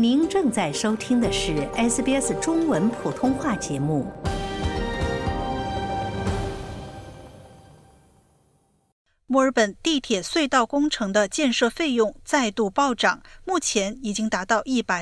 您正在收听的是 SBS 中文普通话节目。 墨尔本地铁隧道工程的建设费用再度暴涨，目前已经达到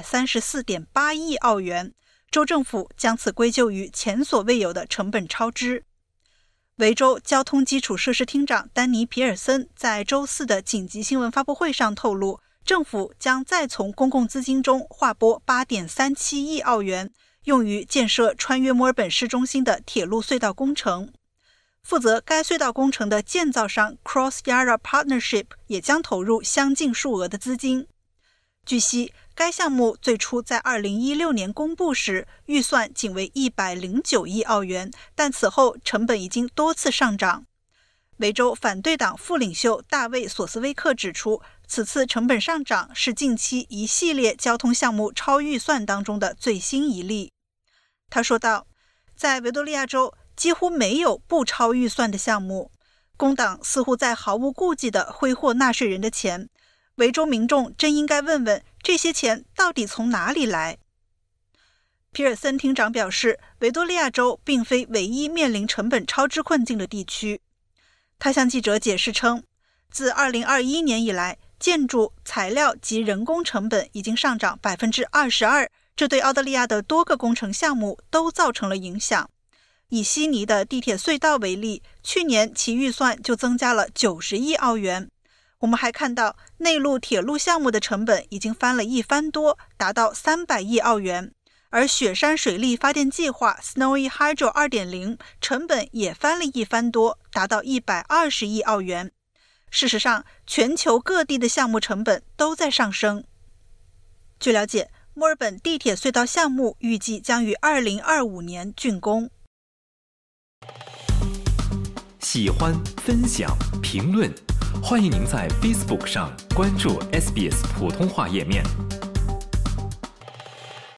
134.8 亿澳元。州政府将此归咎于前所未有的成本超支。维州交通基础设施厅长丹尼·皮尔森在周四的紧急新闻发布会上透露，政府将再从公共资金中划拨 8.37 亿澳元，用于建设穿越墨尔本市中心的铁路隧道工程。负责该隧道工程的建造商 Cross Yarra Partnership 也将投入相近数额的资金。据悉，该项目最初在2016年公布时，预算仅为109亿澳元，但此后成本已经多次上涨。维州反对党副领袖大卫·索斯威克指出，此次成本上涨是近期一系列交通项目超预算当中的最新一例。他说道，在维多利亚州几乎没有不超预算的项目，工党似乎在毫无顾忌地挥霍纳税人的钱。维州民众真应该问问，这些钱到底从哪里来？皮尔森厅长表示，维多利亚州并非唯一面临成本超支困境的地区。他向记者解释称，自2021年以来，建筑、材料及人工成本已经上涨 22%， 这对澳大利亚的多个工程项目都造成了影响。以悉尼的地铁隧道为例，去年其预算就增加了90亿澳元。我们还看到内陆铁路项目的成本已经翻了一番多，达到300亿澳元，而雪山水力发电计划 Snowy Hydro 2.0 成本也翻了一番多，达到120亿澳元。事实上，全球各地的项目成本都在上升。据了解，墨尔本地铁隧道项目预计将于2025年竣工。 喜欢、分享、评论，欢迎您在 Facebook 上关注 SBS 普通话页面。